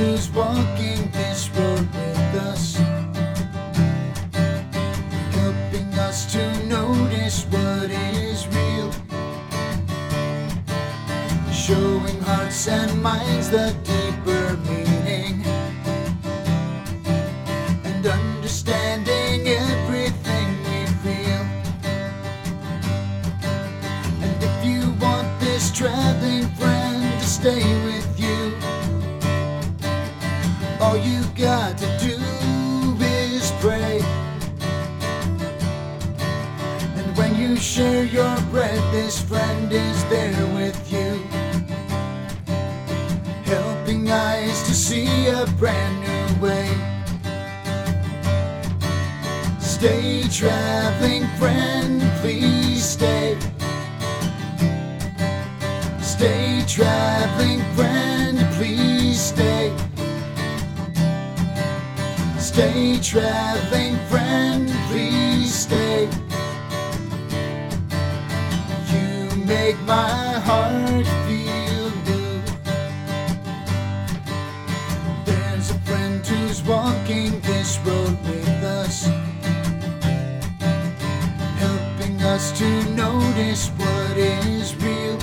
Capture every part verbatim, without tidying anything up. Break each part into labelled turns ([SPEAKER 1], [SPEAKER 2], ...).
[SPEAKER 1] who's walking this road with us, helping us to notice what is real, showing hearts and minds the deeper meaning, and understanding everything we feel. And if you want this traveling friend to stay with you, all you got to do is pray. And when you share your bread, this friend is there with you, helping eyes to see a brand new way. Stay, traveling friend, please stay. Stay, traveling friend, please stay. Stay, traveling friend, please stay. You make my heart feel new. There's a friend who's walking this road with us, helping us to notice what is real,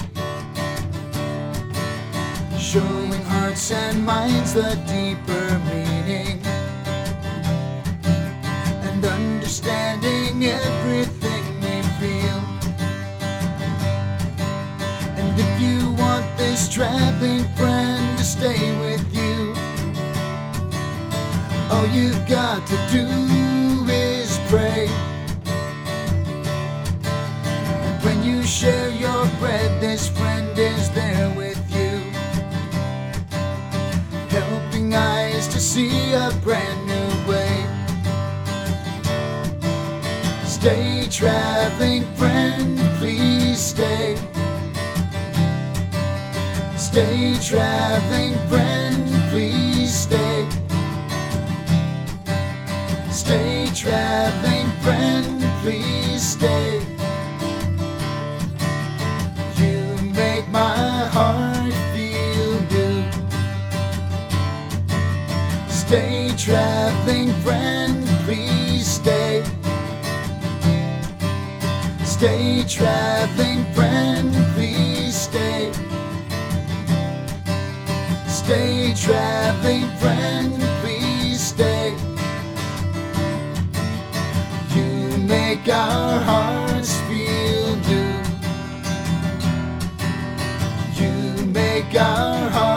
[SPEAKER 1] showing hearts and minds the deeper meaning, and understanding everything we feel. And if you want this traveling friend to stay with you, all you've got to do is pray. And when you share your bread, this friend is there with you, helping eyes to see a brand new way. Stay, traveling friend, please stay. Stay, traveling friend, please stay. Stay, traveling friend, please stay. You make my heart feel new. Stay, traveling friend, please stay. Stay, traveling friend, please stay. Stay, traveling friend, please stay. You make our hearts feel new. You make our hearts